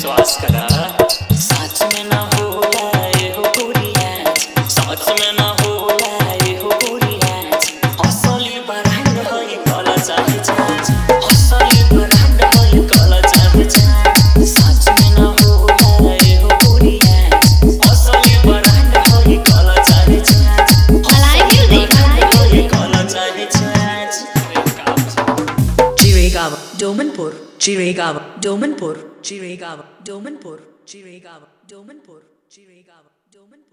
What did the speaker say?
विश्वास करा। सच में ना होला ये हो गोरिया, सच में ना होला ये हो गोरिया। असली ब्रांड है काला चाहे चाच, असली ब्रांड है काला चाहे चाच। सच में ना होला ये हो गोरिया, असली ब्रांड है काला चाहे चाच। काला चाहे चाच। Jiregawa, Domanpur, Jiregawa, Domanpur, Jiregawa, Domanpur, Jiregawa, Domanpur, Jiregawa, Domanpur.